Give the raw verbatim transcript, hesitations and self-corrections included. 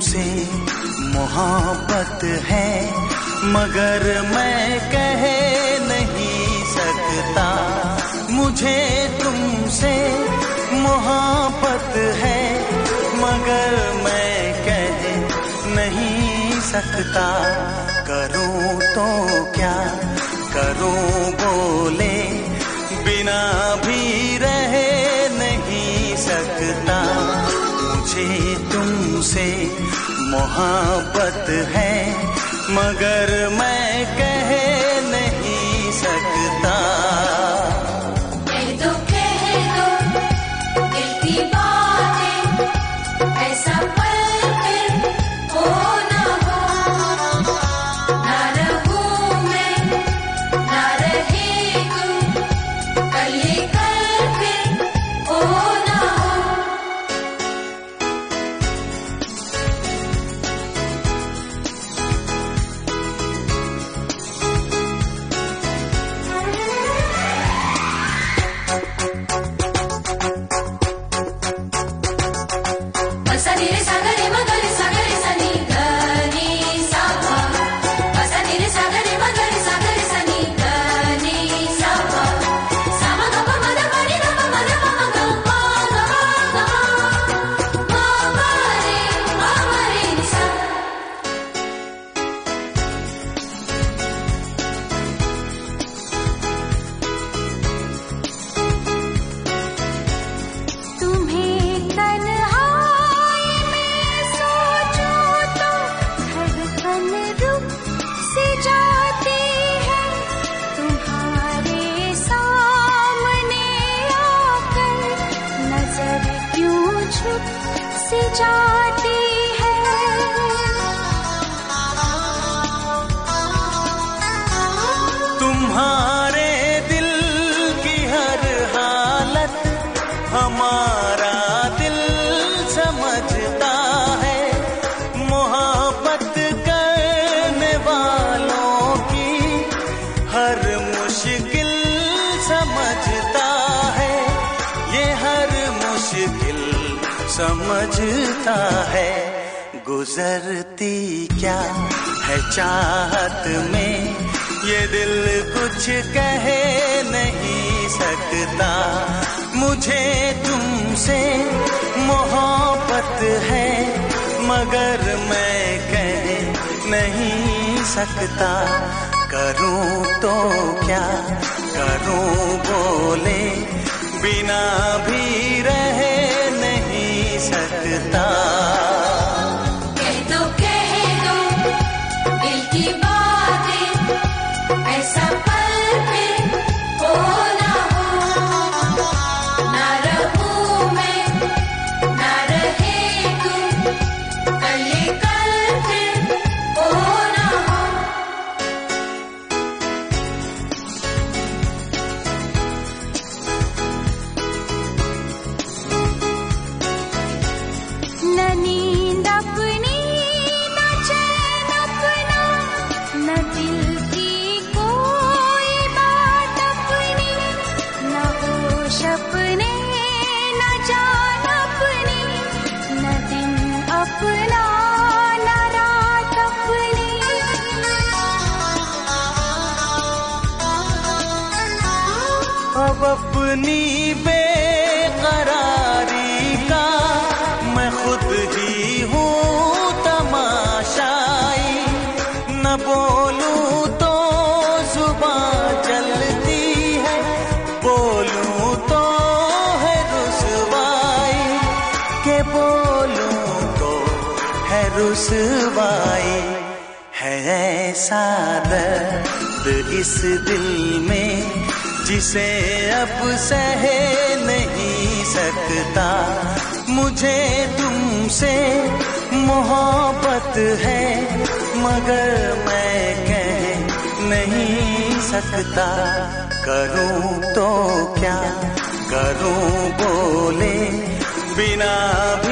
तुमसे मोहब्बत है, मगर मैं कह नहीं सकता। मुझे तुमसे मोहब्बत है, मगर मैं कह नहीं सकता। करूं तो क्या करूं बोले बिना भी रह नहीं सकता। मुझे तुमसे मोहब्बत है, मगर मैं कह नहीं सकता। कह दो कह दो दिल की बातें, ऐसा पल फिर हो ना हो। ना रहूं मैं ना रहे तू, कल ये कल फिर हो ना हो। तुम्हारे दिल की हर हालत हमारा दिल समझता है। मोहब्बत करने वालों की हर मुश्किल समझता है। ये हर मुश्किल समझता है। गुजरती क्या है चाहत में, ये दिल कुछ कह नहीं सकता। मुझे तुमसे मोहब्बत है, मगर मैं कह नहीं सकता। करूं तो क्या करूं बोले बिना भी रह नहीं सकता। कह दो कह दो दिल की बातें, ऐसा पल फिर हो ना हो। ना रहूं मैं ना रहे तू, कल ये कल फिर हो ना हो। न नींद अपनी न चैन अपना, न दिल की कोई बात अपनी। न होश अपने न जान अपनी, न दिन अपना न रात अपनी। अब अपनी बेकरारी का मैं खुद ही हूँ तमाशाई। न बोलूं तो जुबान चलती है, बोलूं तो है रुसवाई। के बोलूं तो है रुसवाई। है ऐसा दर्द इस दिल में जिसे अब सह नहीं सकता। मुझे तुमसे मोहब्बत है, मगर मैं कह नहीं सकता। करूं तो क्या करूं बोले बिना भी